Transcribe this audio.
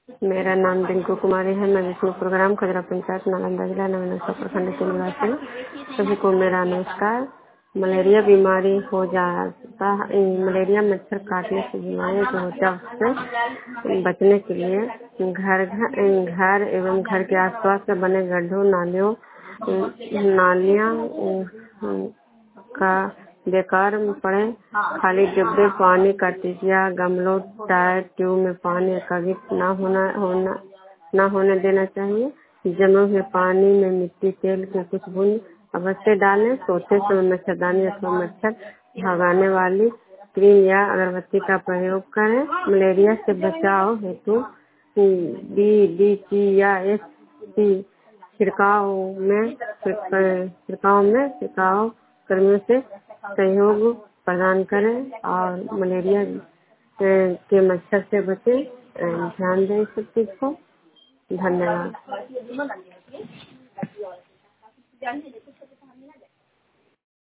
मेरा नाम रिंकू कुमारी है। मैं विष्णुपुर ग्राम खजरा पंचायत नालंदा जिला नवीनगर प्रखंड की निवासी हूँ। सभी को मेरा नमस्कार। मलेरिया बीमारी हो जाता है। मलेरिया मच्छर काटने से बीमारी जो होता है उससे बचने के लिए घर एवं घर के आसपास से बने गड्ढों नालियाँ का बेकार पड़े खाली डिब्बे पानी का टिकिया गमलों टायर ट्यूब में पानी कभी ना होने देना चाहिए। जमे हुए पानी में मिट्टी तेल के कुछ बूंद अवश्य डालें। सोते समय मच्छरदानी अथवा मच्छर भगाने वाली क्रीम या अगरबत्ती का प्रयोग करें। मलेरिया से बचाव हेतु DDT या SP छिड़काव कर्मियों से सहयोग प्रदान करें और मलेरिया के मच्छर से बचें। ध्यान दें इस सब चीज को। धन्यवाद।